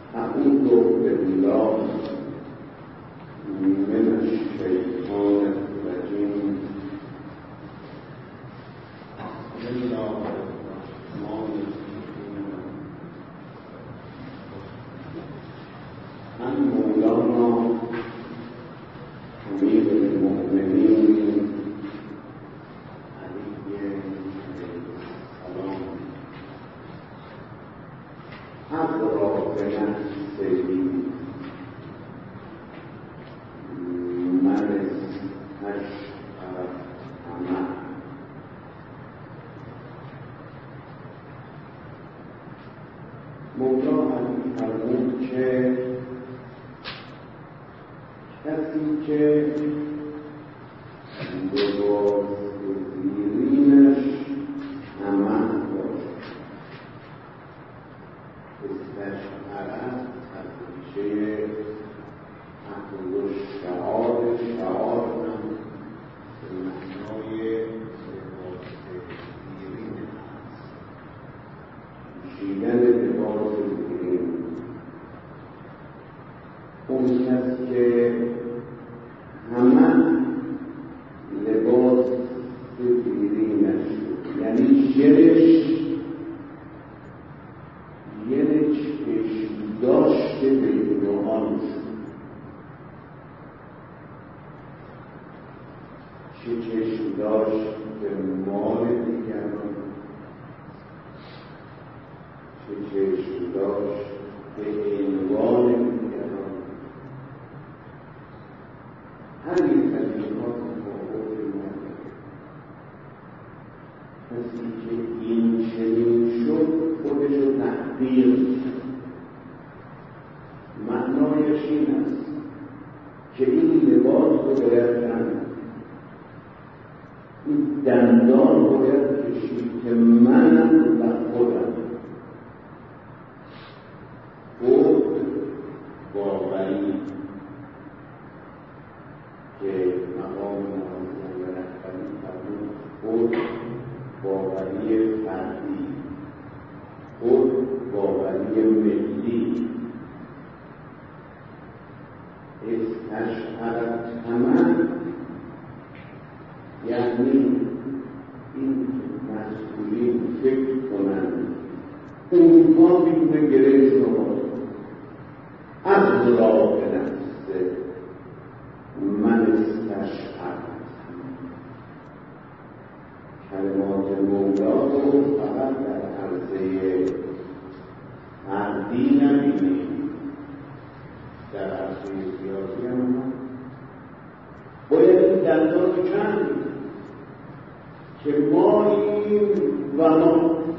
أعوذ بالله من الشيطان الرجيم بسم الله الرحمن الرحيم عن مولانا أمير المؤمنين علي السلام أقرأ بنفسه مولا علی فرمود که کسی که لباس زیرینش عمل باشد استشعرت از ریشه عقل و شعار هم به معنای لباس زیرین هست پوشیدن لباس زیرین اون کسی که همه لباس زیرینش یعنی شرش یعنی چشم داشته به روحان چه چشم داشت به مال دیگران چه چشم داشت به عنوان دیگران همین تجربات مقابل نداره کسی که این چنین شد خودش رو تحقیر معنایش این است که این لباس رو باید کند این دندان باید کشید که من و خودم خود باوری که مقام نوازان و رهبری فرمود خود باوری فردی خود باوری ملی استشعرت همه یعنی این مسئولین فکر کنند اونها میتونه گره شما از را به نفسه من استشعرت کلمات مولا رو فقط در عرضه فردی نبینیم در عرضه سیاسی هم باید این دندان رو کند که ماییم و ما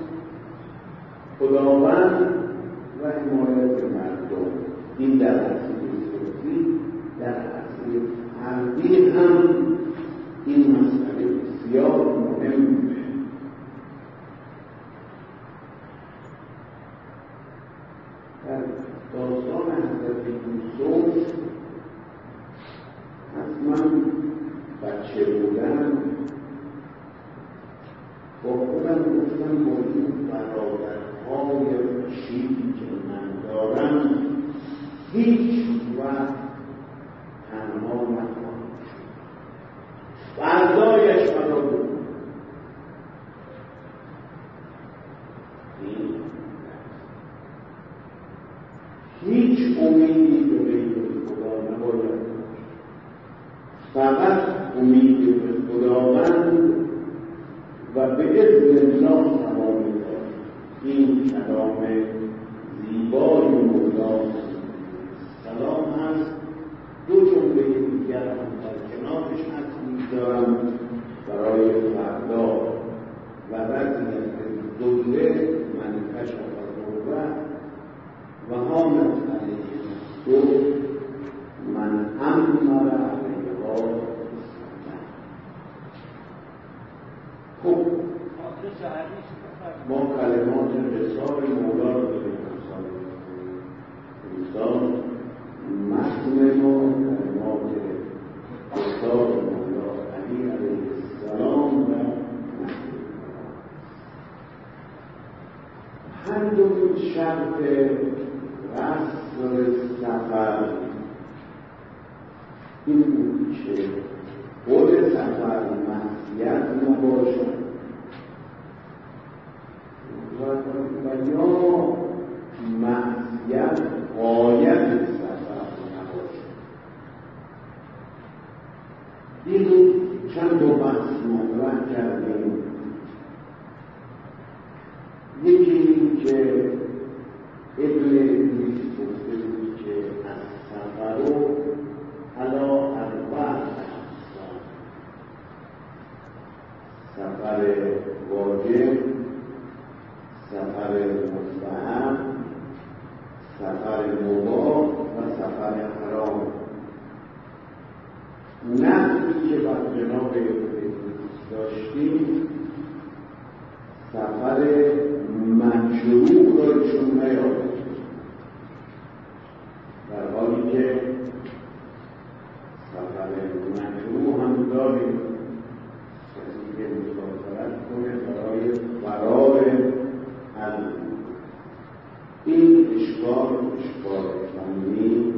خداوند و حمایت مردم این در عرصه سیاسی در عرصه فردی هم این مسئله بسیار مهمه در داستان حضرت یوسف از من بچه بودم با خودم گفتم با این برادرهای وحشی که من دارم هیچ وقت تنها نخواهم فردایش مرا بود هیچ امیدی به غیر خدا نباید فقط امید به خداوند و به اذن الله تمام داشت این کلام زیبای مولا سلام هست دو جمله دیگر هم در کنارش هست می‌دارم برای فردا و وضعیت دوله من کشف الروح و حامد علیه دو من امر علیها خب ما کلمات رسال مولا رو بگیم دوستان متن ما کلمات رسال مولا علی علیه السلام و هر دو شرط رسم که خود سفر معصیت نباشد و یا معصیت غایت سفر نباشد. دیروز چند دو بحث مطرح کردیم. یکی این که ابن ادریس گفته بود که از سفر و علا اربع اقسام: سفر واجب، سفر مستحب، سفر مباح و سفر حرام. نقلی که بر جناب ابن داشتیم سفر مشروع را ایشون نیامد، در حالی که سفر مشروع هم داریم. کسی که مسافرت کنه برای فرار از این اشکال فنی،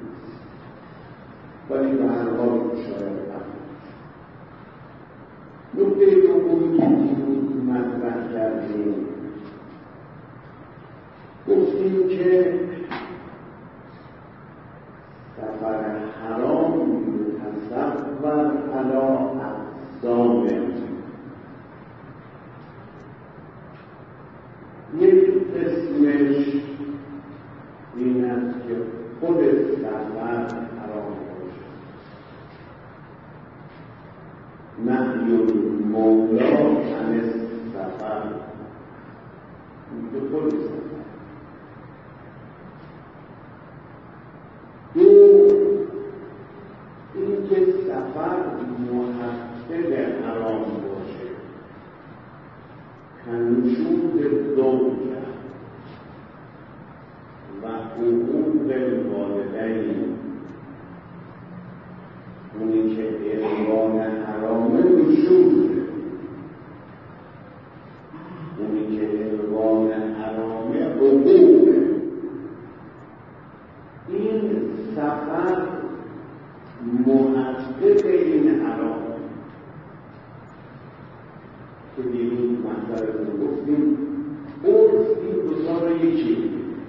ولی به هر حال شاید نکته دومی که دیروز مطرح کردیم، گفتیم که سفر حرام متصور علی اقسام. یک قسمش این است که خود سفر حرام باشد، نهی المولا عن السفر، به خود سفر. دو، این که سفر محقق حرام باشه، کنشود زوجه و حقوق والدین. اونی که عنوان حرامه نشوده، اونی که عنوان حرامه حقوقه. این سفر محقق این حرام که دیروز مطلب رو گفتیم. عرف این دوتا رو یکی،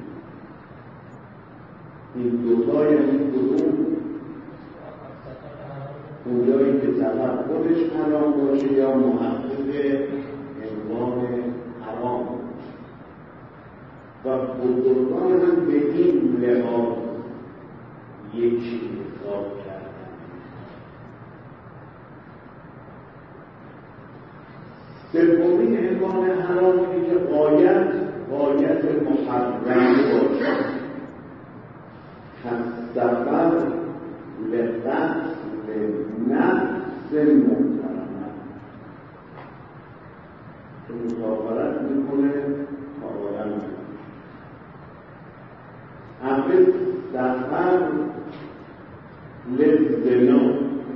این دوتا یعنی کدوم؟ اونجایی که سفر خودش حرام باشه یا محقق عنوان حرام. و بزرگان هم به این لحاظ یکی حساب کردن. سومین عنوان حرام اینه که غایت محرم باشه، سفر لقتل نفس محترمه که مسافرت میکنه آقایان. اول سفر لزنا،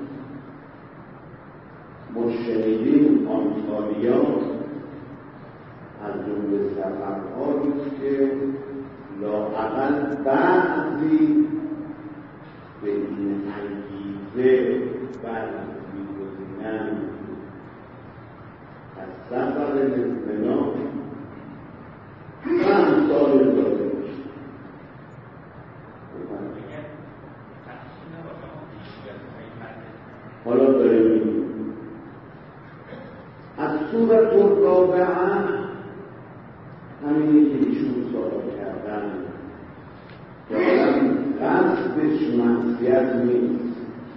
ما شنیدیم آنتاریان از جمله سفرهایی که لااقل بعضی به این انگیزه برمی‌گزینند از سفر لزنا و امثال ذالک. حالا داریم از صورت الرابعه همینی که ایشون سوال کردن، قصدش معصیت نیست،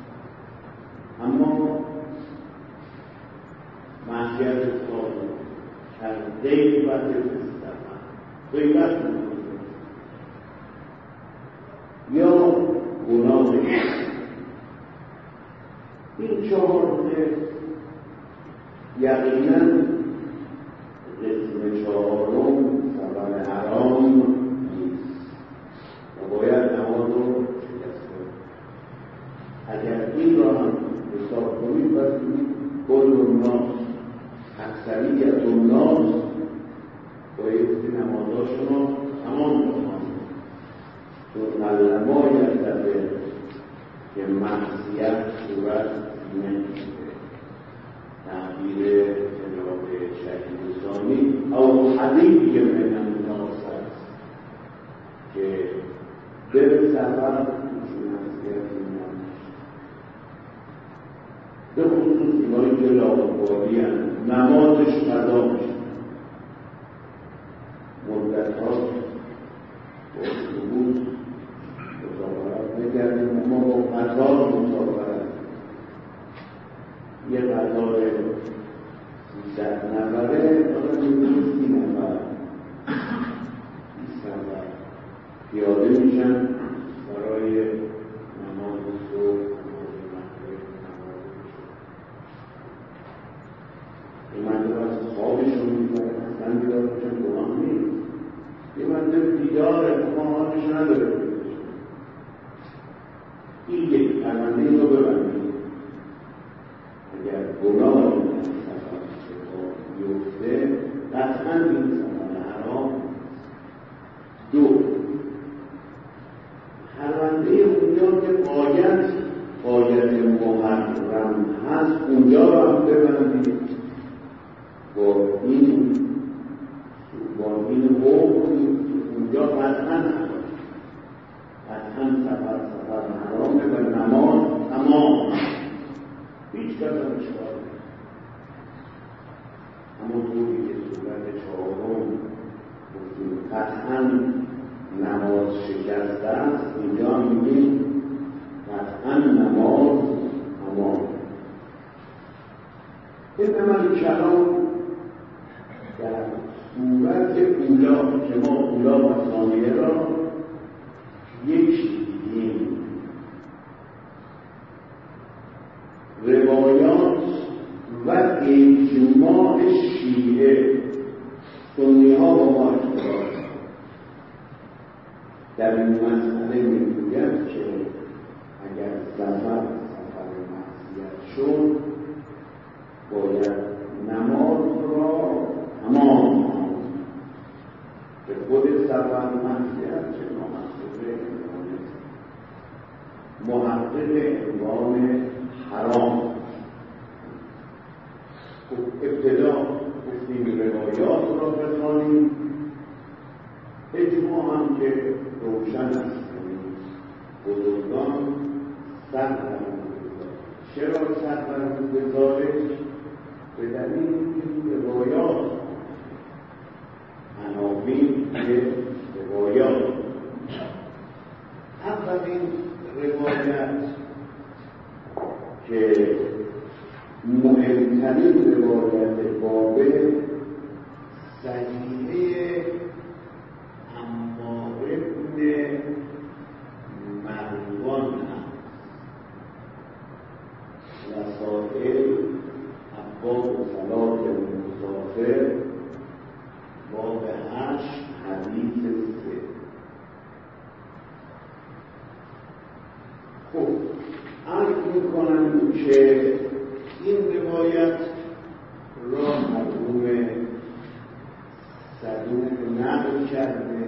اما معصیت سال از غیبت استفا غیبت یا گناه. این چهار یقینا قسم چهارم سفر حرام نیست و باید نماز رو شکست کنید. اگر این را هم حساب کنید پس کل الناس، اکثریت الناس بایستی نمازاشون رو تمام بخوانید، چون علما یکتبه که معصیت صورت نمیده. تعبیر جناب شهیدستانی او حدیبی من الناس است که به سفر معصیت نمیده. به خصوص اینایی که لاغرباری هستند، نمازش قضا میشه، مدت‌ها با اتوبوس مسافرت نکردیم، اما با قطار مسافرت، یه قطار 300 نفره آدم می‌بینه 30 نفر 20 نفر پیاده میشن برای نماز صبح، نماز مغرب، نماز عشا. یه منطقه از خوابشون می‌برن، اصلا بیدار باشن گناه نیست. یه منطقه بیداره، اما حالش نداره. این یک پرونده رو ببندید. اگر گناه این سفر بیفته، قطعا این سفر حرام. دو، پرونده اونجا که قایت محرم هست، اونجا رو هم ببندید. با این حکم اونجا قطعا سفر حرامه و نماز تمام، هیچ کس هم اشکال نیست. اما طوری که صورت چهارم گفتیم قطعا نماز شکسته است، اینجا میگیم قطعا نماز تمام. این عمل کلام در صورت اولا که ما اولا و ثانیه را یک دیدیم. روایات و اجماع شیعه، سنی ها با ما اختلاف در این مسئله میگوید که اگر سفر معصیت شد باید نماز را تمام که خود سفر معصیت چه محقق عنوان حرام. ابتدا گفتیم روایات را بخوانیم، اجماع هم که روشن است، بزرگان سر چرا سر برگزارش؟ به دلیل این روایات عناوین روایات. اولین روایت که مهمترین روایت بابه صحیحه عمار بن مروان هست. وسائل ابواب صلات المسافر باب 8 حدیث 3. خب عرض میکنم که این روایت را مرحوم صدوق نقل کرده.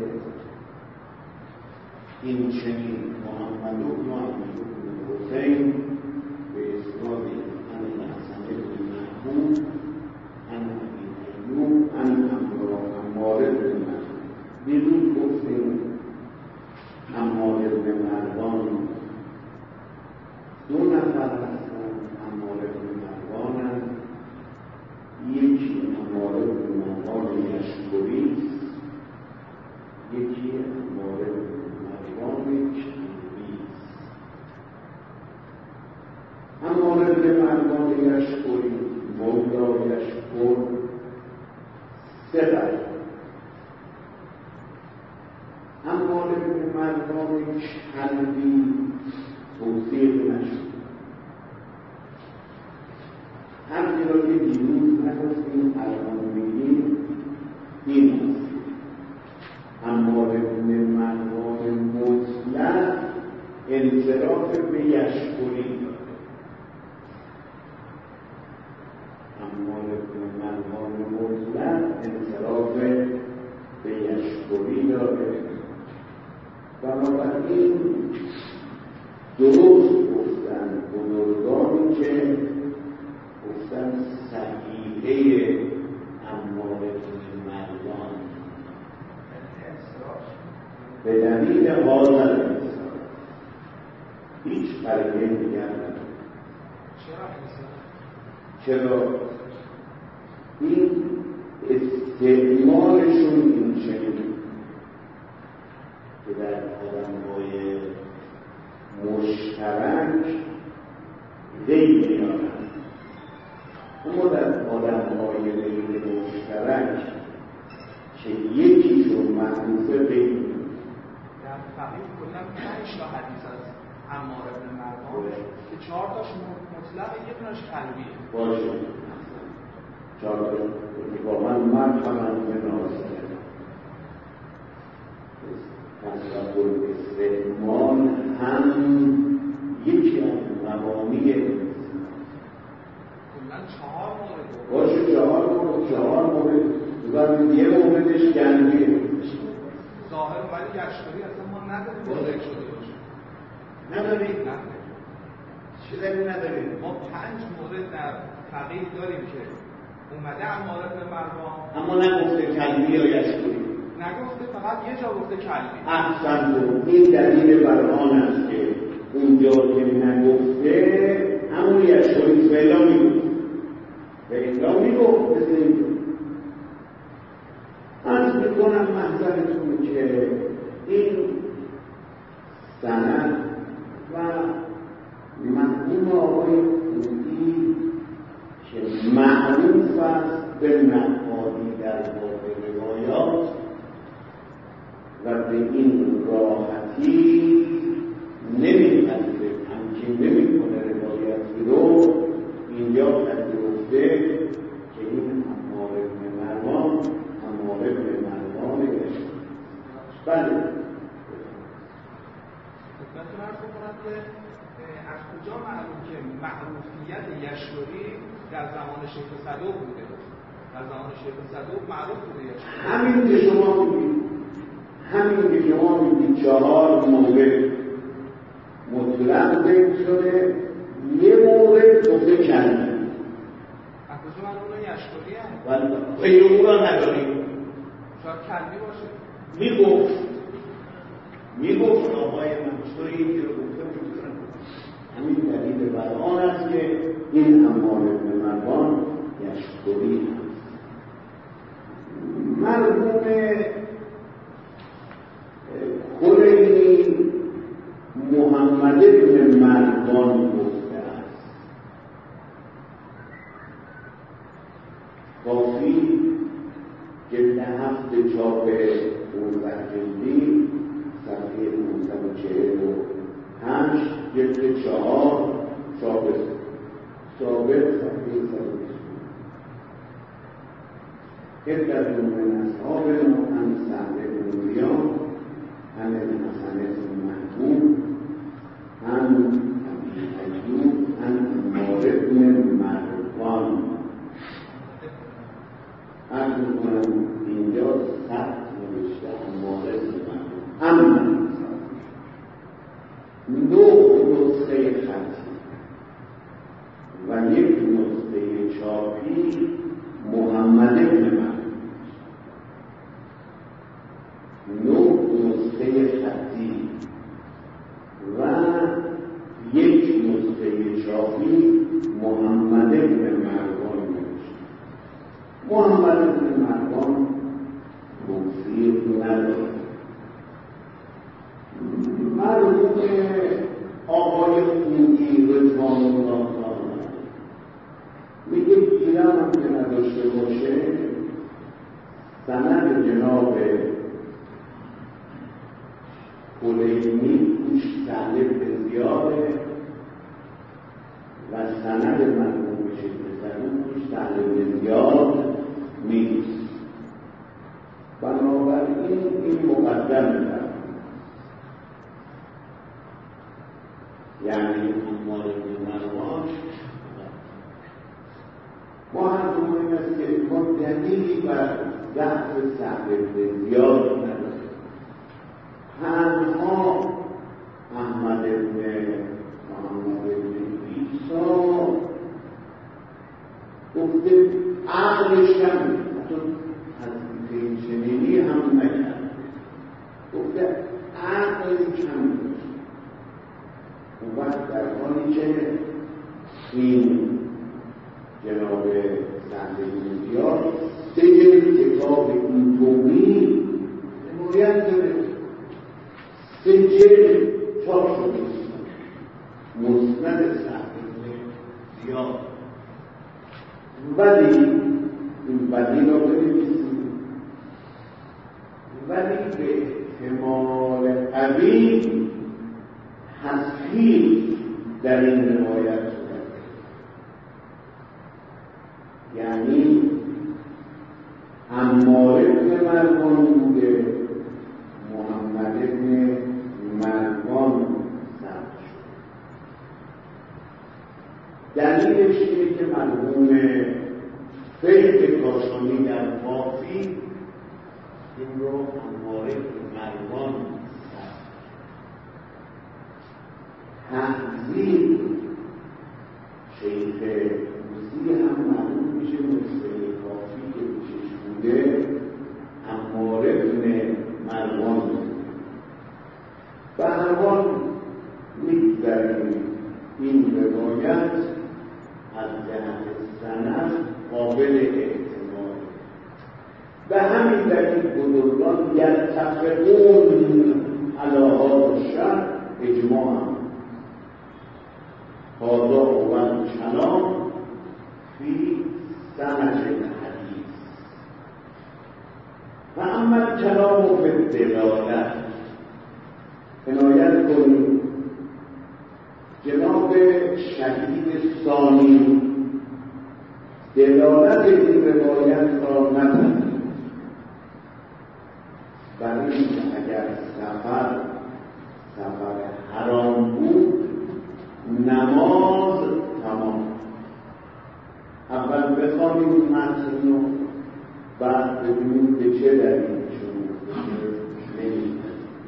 این چنین محمد بن حسین به اسناد عن الحسن بن محمود عن ابی ایوب عن عمار بن مروان. دیروز گفتیم عمار بن مروان دو نفر هستند. عمار بن مروان هست، یکی عمار بن مروان یشکری است، یکی عمار بن مروان کندی است. عمار بن مروان یشکری مولا یشکر ثقه. عمار بن مروان کندی توصیف نشد. همین را که دیروز نگفتیم الان میگیم این است. عمار بن مروان مطلق انصراف به یشکری داره. عمار بن مروان مطلق انصراف به یشکری داره. بنابراین درست گفتن بزرگانی که گفتن صحیحه عمار بن مروان به دلیل حاضر هیچ قرینه دیگر نداره. چرا؟ این استعمالشون این چنین که در آدم‌های مشترک غیر میارن، اما در آدم‌های غیر مشترک که یکیشون معروفه غیر در فقیه کلن 5 تا حدیث از عمار بن مروان که 4 تاش مطلقه، یه دونش قلبیه. باشه 4 تا اتفاقا من هم به نازه تصرف الاستعمال هم یکی از مبانی کلن 4 مورد باشه 4 مورد و یه موردش گنجیه ظاهر ولی یشکری اصلا ما نداریم با ذکر شده باشه. نداریم؟ چیزی نداریم. ما 5 مورد در فقیه داریم که اومده عمار بن مروان اما نگفته کلبی یا یشکری، نگفته، فقط یه جا گفته کلبی. احسن. این دلیل بر آن است که اونجا که نگفته همون یشکری فعلا میگفت فعلا میگفت مثل اینجا. عرض میکنم محضرتون که این سند و مرحوم آقای خودی که معروف است به نقادی در باب روایات و به این راحتی نمی‌پذیره، تمکین نمی‌کنه روایتی رو اینجا پذیرفته که این عمار بن مروان بله. خدمتتون عرض می‌کنم که از کجا معلوم که معروفیت یشکری در زمان شیخ صدوق بوده؟ در زمان شیخ صدوق معروف بوده یشکری. همین که شما میگید 4 مورد مطلق ذکر شده، یه مورد گفته کلمه. از کجا معلومه یشکری هست؟ بله. خیلی او را نداریم. شاید کلبی باشه. میگفت آقای منصوری که رو گفته میتونن. همین دلیل بر آن است که این عمار بن مروان یشکری هست. مرحوم کلینی محمد بن مروان گفته است. کافی جلد 7 چاپ 15 جلدی صفحه 545 جلد 4 چاپ ثابت صفحه 120 عدة من أصحابنا عن سعد بن زياد عن الحسن بن محمود عن أبي أيوب عن عمار بن مروان. عرض می‌کنم اینجا ثبت نوشته عمار بن مروان، اما 9 نسخه خطی و 1 نسخه چاپی محمد بن مروان، 9 نسخه خطی و 1 نسخه چاپی محمد بن مروان نوشته. محمد بن مروان توفیق نداره. مرحوم آقای خودی رضوان الله تعالی میگه گیرم هم که نداشته باشه سند جناب کلینی توش تعلیق زیاده و سند مرحوم شیخ صدوق توش تعلیق زیاد نیست. بنابراین این مقدم دارد، یعنی عمار بن مروان. ما هم این است که ما دلیلی بر ضعف سعد بن زیاد نداریم. تنها احمد بن محمد بن حالی که این جناب زندگی‌ها 3 جلد کتاب این طوری حمایت داره، 3 جلد چاپ شده مسند زیاد، ولی این بدی را بنویسیم، ولی به احتمال قوی تصحیح در این روایت شده، یعنی عمار بن مروان بوده، محمد بن مروان ثبت شده. دلیلش اینه که مرحوم فیض کاشانی در وافی این رو عمار بن مروان تحضیر شیخ موسی هم معلوم میشه نسخه کافی که پیشش بوده عمار بن مروان به هر حال میگذاریم این روایت از جهت سند قابل اعتماد. به همین دلیل بزرگان یتفقون علی هذا الشرط اجماعا هذا هو الکلام فی سند الحدیث و اما الکلام فی الدلالت. عنایت کنید جناب شهید ثانی دلالت این روایت را ندارد، برای اینکه اگر سفر حرام بود نماز تمام. اول بخوانیم متن رو، بعد ببینیم به چه دلیل شروع نمی‌کنیم.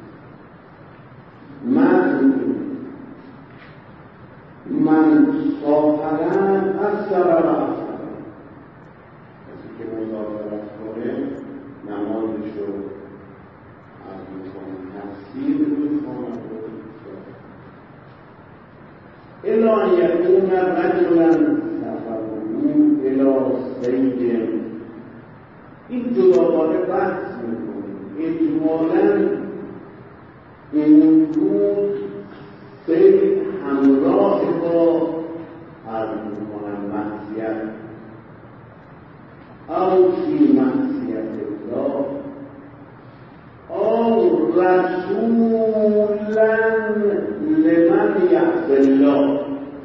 من سافرم از سرم کسی که مسافرت کنه نمازش رو از میکنه تفسیر میکنه الا یکون رجلا سفره الی صید. این جداگانه بحث میکنه. اجمالا این بود صید همراه با عرض میکنن معصیت او فی معصیت الله او رسولا لمن یعصی الله،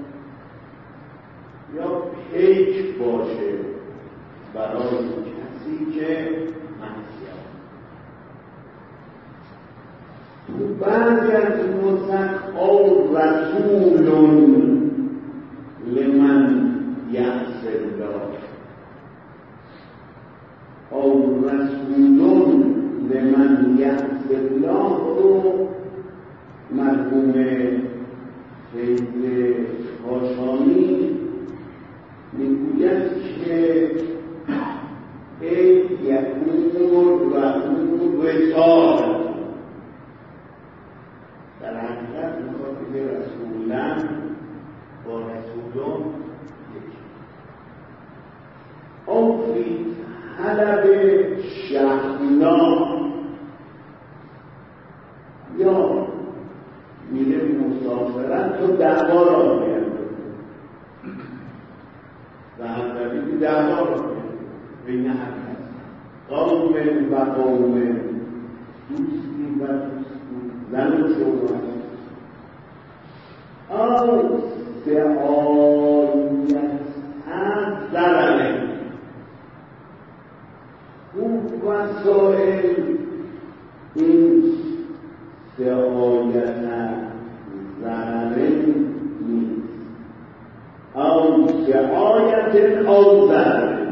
یا پیک باشه برای کسی که معصیت. تو بعضی از نسخ او رسول لمن یعصی الله او رسول لمن یعصی الله رو مرحوم فیض کاشانی میگوید که ای یکون رسول رسال، در حقیقت میخواد بگه رسولن با رسولان یکی. او فی طلب شهنا، یا میره مسافرت تو دعوا را بیرد و همدلیل دعوا را بیرد بین حقیقت قوم و قوم، دوستی و دوستی، زن و شوهر. او سعایت از ضرره، اون وسائل این سعایت از ضرره نیست. او سعایت او ضرره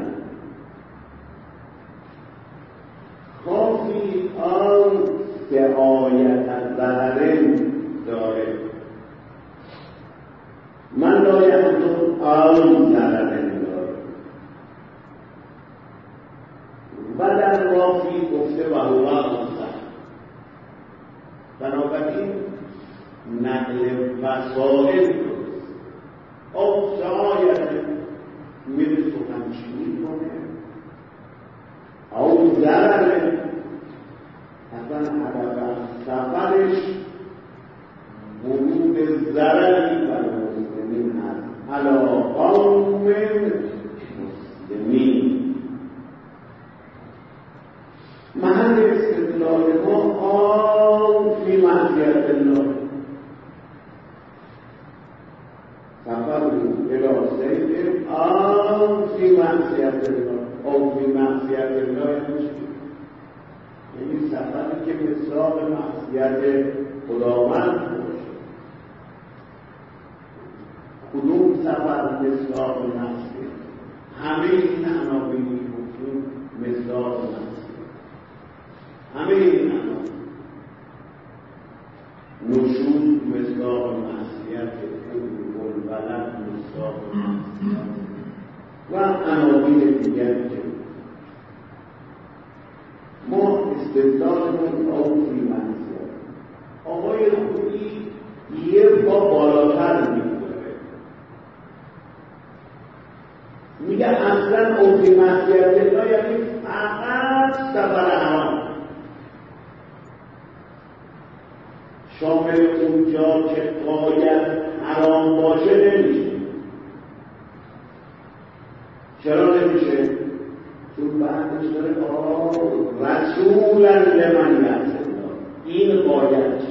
کافی او سعایت از ضرره داره. من لایت او ضرره داره و در رافی گفته و هو مصح. بنابراین نقل وسائل او سعایت میره سخنچینی کنه او ضرره اصلا هدف سفرش ورود ضرری بر مسلمین هست علی قوم مسلمین. محل استدلال ما آن فی معصیت الله سفر الى سید آن فی معصیت الله او فی معصیت الله یعنی سفری که مثال معصیت خداوند باشه. کدوم سفر مثال معصیت؟ همه این عناوینی گفتیم مثال معصیت، همه این عناوین نشوز مثال معصیت، الولد مثال معصیت و عناوین دیگری که ما استدلالمون او فی معصیت. آقای خویی یه با بالاتر میگذاره، میگه اصلا او فی معصیت الله یعنی فقط سفر حرام، شامل اونجا که باید حرام باشه نمیشه. چرا نمیشه؟ چون بعدش داره رسولا لمن یعصیه این باید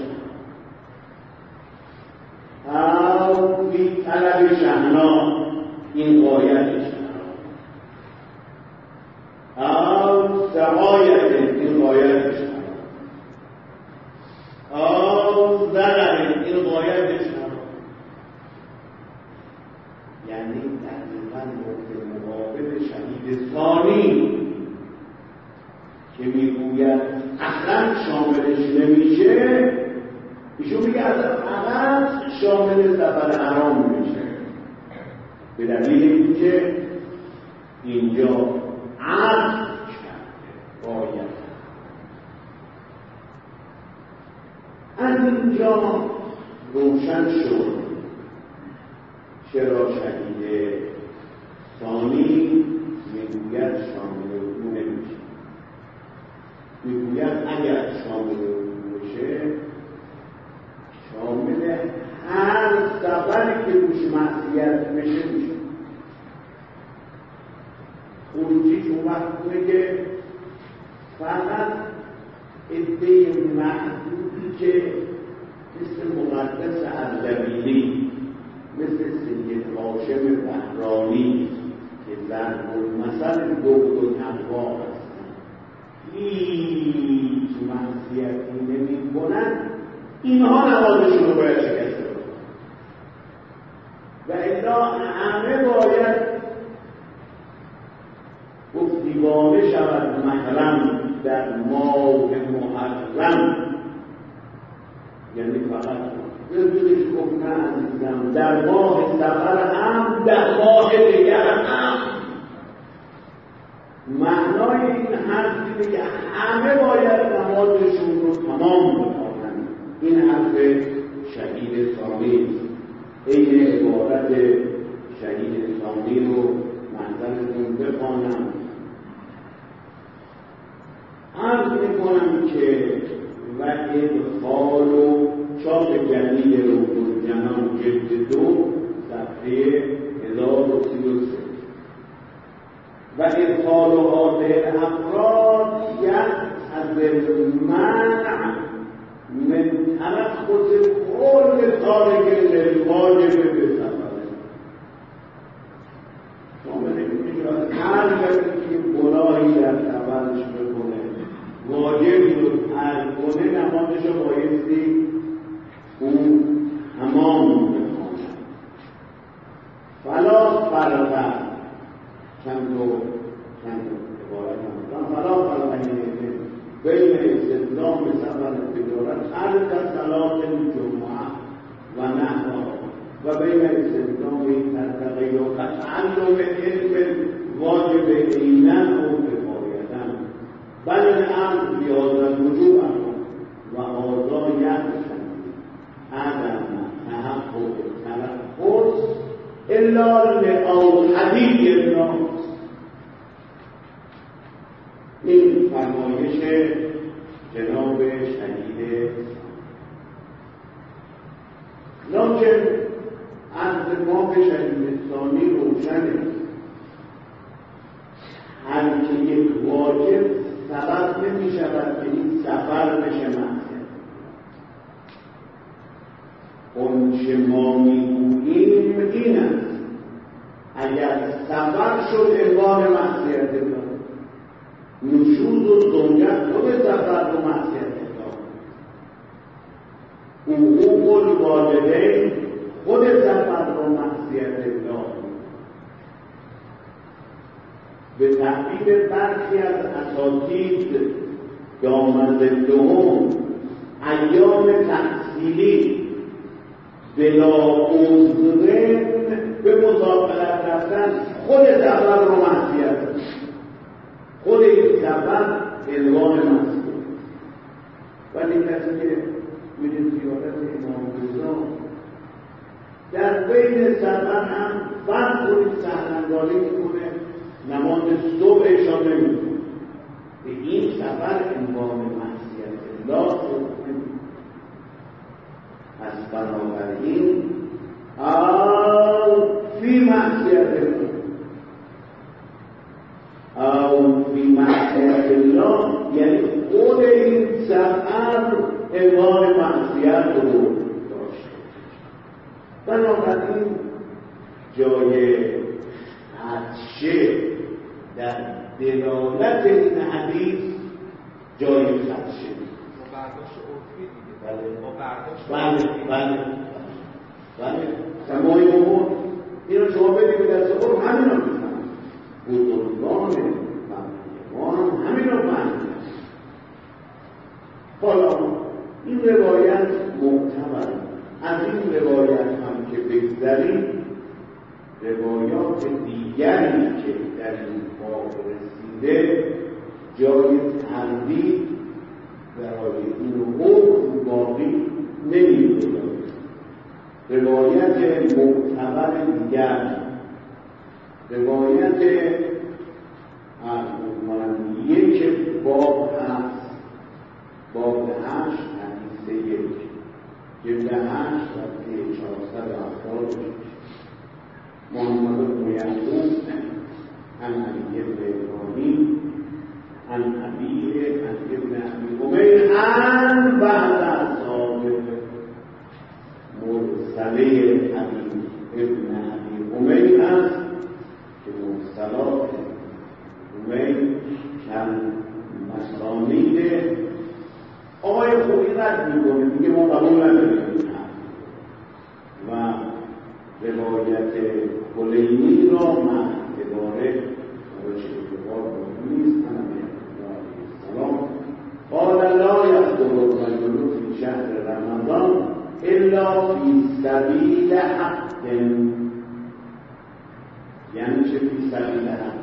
او بی طلب شهنا این باید او سعایت این باید او ضرر این باید یعنی تقریبا مقابل شهید ثانی که میگوید اصلا شاملش نمیشه، ایشون میگه اصلا فقط شامل سفر حرام میشه، به دلیل اینکه اینجا عقد کرده باید. از اینجا روشن شد چرا شهید ثانی میگوید شامل او نمیشه. میگوید اگر شامل او بشه شامل هر سفری که روش معصیت بشه میشه. خروجیش اون وقت میگه فقط عده محدودی که مثل مقدس اردبیلی، مثل سید هاشم بهرانی که ضرب المثل بغض و تقوا هستند، هیچ معصیتی نمی‌کنند، اینها نمازشون رو باید شکسته کنند و الا همه باید گفت دیوانه شود محرم در ماه محرم، یعنی فقط دلش گفت نه عزیزم در ماه سفر هم در ماه دیگر هم. معنای این حرف دیگه همه باید نمازشون رو تمام بکنن. این حرف شهید ثانی این عبارت شهید ثانی رو منظرتون بخوانم. عرض میکنم که و ادخال و چاپ جدید روح الجنان جلد 2 صفحه 1033 و ادخال هذه الافراد از المنع من تلخص کل تارک للواجب بسفره. شامل میشه هر کسی که گناهی در سفرش بکنه واجبی رو ترک کنه نمازش رو بایستی اون تمام بخواند. فلا فرق چند عبارت هم فلا فرق بین استدلام سفر تجارت ترک صلاة الجمعه و نحوها و بین استدلام ترتقی و تعلم علم واجب عینا و کفایتا بل الامر بیاز الوجوب و آزا یحسن عدم تحقق تلفظ الا لأوحدی الناس. این فرمایش جناب شهید. لیکن از ما به شهیدستانی روشنه هر که یک واجب سبب نمی شود که این سفر بشه معصیت. اون چه ما میگوییم این است اگر سفر شد عنوان معصیت الله، نشوز و زوجت خود سفر رو معصیت الله، حقوق الوالدین خود سفر رو معصیت الله. به تعبیر برخی از اساتید دامن‌الدهم ایام تحصیلی بلا عذر به مسافرت رفتن خود سفر رو معصیت، خود این سفر عنوان معصیت. ولی کسی که میره زیارت امام رضا در بین سفر هم فرض کنید سحرنداری میکنه، نماز صبحشان نمیکنه، به این سفر عنوان معصیت الله از بنابراین او فی معصیت الله او فی معصیت الله یعنی خود این سفر عنوان معصیت رو داشته. بنابراین جای خدشه در دلالت این حدیث جای خدشه بله سماعی امور این رو شما بدید به دست خود همین رو میفهمید، بزرگان ما هم همین رو فهمیدن. حالا این روایت معتبر. از این روایت هم که بگذریم روایات دیگری که در این باب رسیده جای تردید برای این حکم باقی نمی‌گذارد. روایت معتبر دیگر روایت یک باب هست، باب 8 حدیث 1 جلد 8 صفحه 470 محمد بن یعقوب عن علی بن ابراهیم عن ابیه عن ابن ابی امیر عن بعض اصحاب مرسله ابن ابی امیر است که مرسلات امیر چند مسانید آقای خوبی رد میکنه، میگه ما قبول نداریم و روایت کلینی را من اعتباره روش اعتبار نیست. السلام قال لا يحضر الرجل في شهر رمضان الا في سبيل حق. یعنی چه فی سبیل حق؟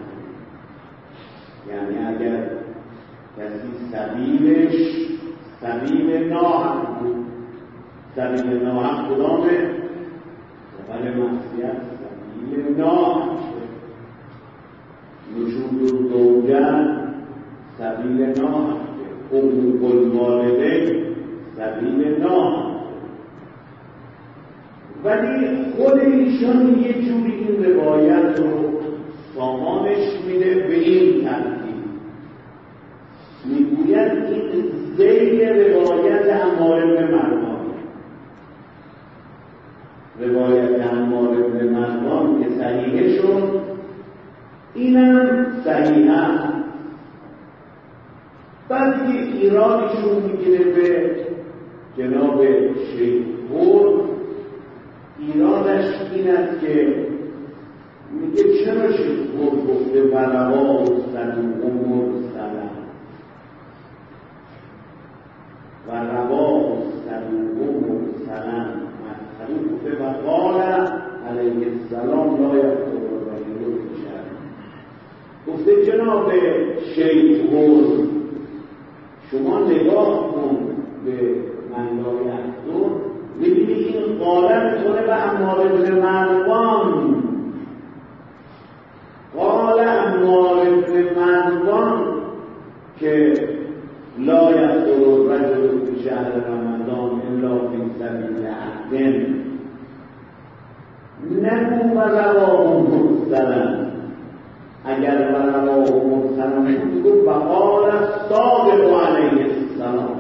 یعنی اگر کسی سبیلش سبیل ناحق بود. سبیل ناحق کدامه؟ سبیل معصیت، سبیل ناحق. نشوز و زوجت سبیل ناحق، حقوق الوالدین سبیل ناحق. ولی خود ایشان یه جوری این روایت رو سامانش میده به این ترتیب، میگوید این ذیل روایت عمار بن مروان. روایت عمار بن مروان که صحیحه شد، اینم صحیحه. بعد که ایرانشون میگیره به جناب شیخ پور، ایرانش این است که میگه چرا شیخ پور گفته بلوا و صدوق مرسلن و روا و صدوق مرسلن مطلوب گفته و قال علیه السلام لا یفتر الرجل فی شهر. گفته جناب شیخ پور شما نگاه کن به من لا یفتر، می‌بینی این قاله می‌کنه به عمار بن مروان شهر رمضان الا فی سبیل عهد نگو و رواه مرسلا، اگر و رواه مرسلا بود و قال الصادق علیه السلام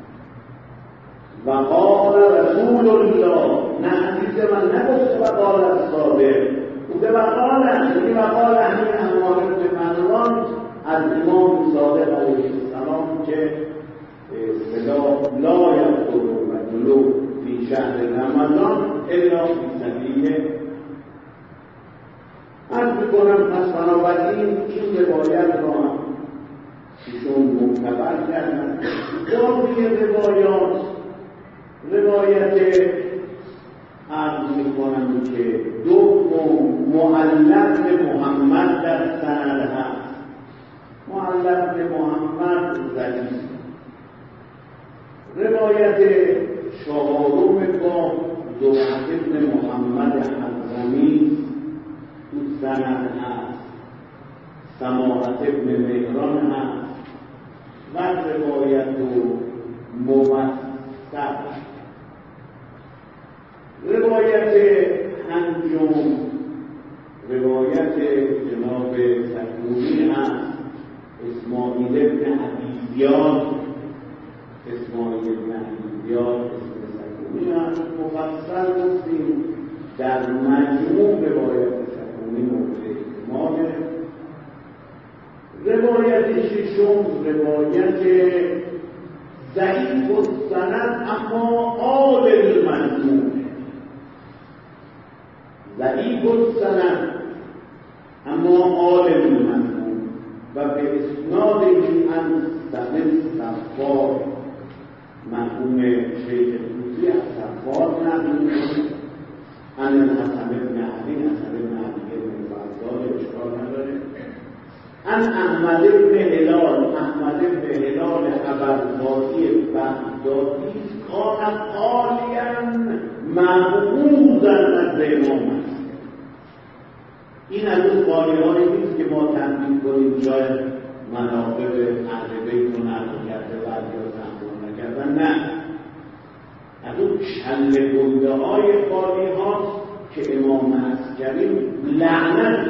و قال رسول الله، نه حدیث من نگفت و قال الصادق، گفته و قال همین عمار بن مروان از امام صادق علیه السلام که لا یقتل الرجل فی شهر رمضان الا فی سبیل. عرض میکنم پس بنابراین این روایت را هم ایشون معتبر کردن. باقی روایت عرض میکنم که دو معلق محمد در سند هست. معلق محمد ضعیف. روایت چهارم با زهره بن محمد حضرمی تو سند هست، سماحت ابن مهران هست و روایت موثق. روایت پنجم روایت جناب سکونی هست، اسماعیل ابن عبیدیان، اسم سکونی هست. مفصل گفتیم در مجموع روایت سکونی مورد احتماله. روایت ششم روایت ضعیف السند اما عال المضمون، ضعیف السند اما عال المضمون و به اسناد این صفار مرحوم شیخ طوسی از صفار نقل عن الحسن بن علی، حسن بن علی بن فضال اشکال نداره، عن احمد بن هلال حبرزاتی بغدادی کان قالیا محفوظا از امام. این از اون قالی‌هایی نیست که ما تنبیه کنیم شاید مناقب اهل بیت رو نقل کرده و یا تنبیه نکردن، نه، از اون کله گنده‌های قالی‌هاست که امام عسکری لعنت.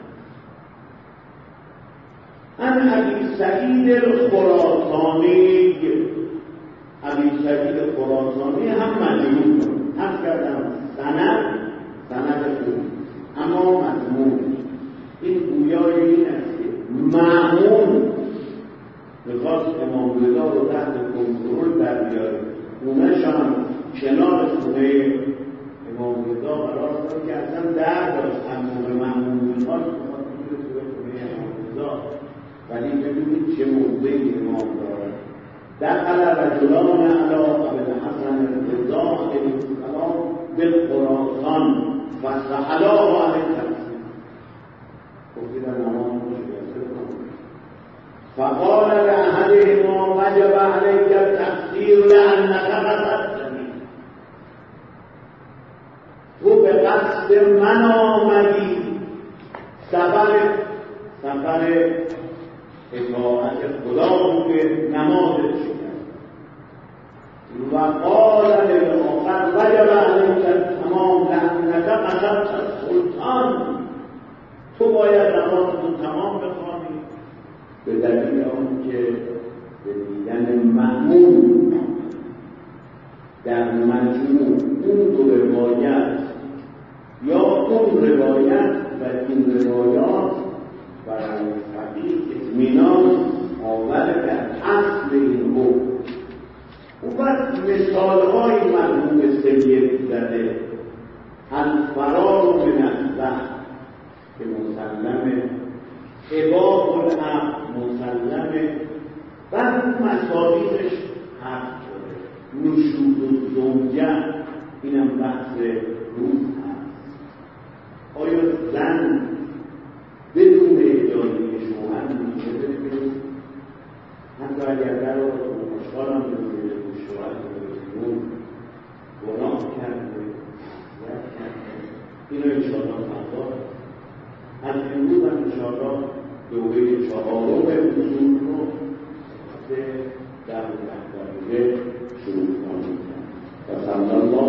عن ابی سعید الخراسانی، ابی سعید الخراسانی هم مجنون هم کردم سند خوب اما مضمون. این گویای این است که مأمون میخواست امام رضا رو تحت کنترل در بیاره، خونه‌ش هم کنار خونه امام رضا قرار داد که اصلا در داشت هم مأمون میخواست خونه امام رضا، ولی ببینید چه موضعی امام دارد. دخل رجلان علی ابوالحسن رضا علیه السلام بالخراسان فسألاه عن التفسیر. گفتید نماز فقال لأحدهما وجب عليك التفسير لأنك قصدتني. تو به قصد من آمدی، سفر اطاعت خدا بود که نمازت شد. و قال للآخر وجب عليك التمام لأنك قصدت السلطان. تو باید نمازتون تمام بخوانی به دلیل آن که به دیدن مأمون. در مجموع اون دو روایت یا اون روایت و این روایات برای فقیه اطمینان آورده در اصل این حکم. اون وقت مثال‌های مرحوم سید زده الفرار من الزحف که مسلمه، اباح الحق مسلمه، بعد اون مصادیقش حق شده، نشوز الزوجه اینم بحث روز هست. آیا زن بدون اجازه شوهر میشه بره؟ حتی اگر در رو مشکال هم بدون شوهر بره گناه کرده، اینو انشاءالله فردا از امروز هم انشاءالله دوره چهارم اصول رو در رهبری صلی الله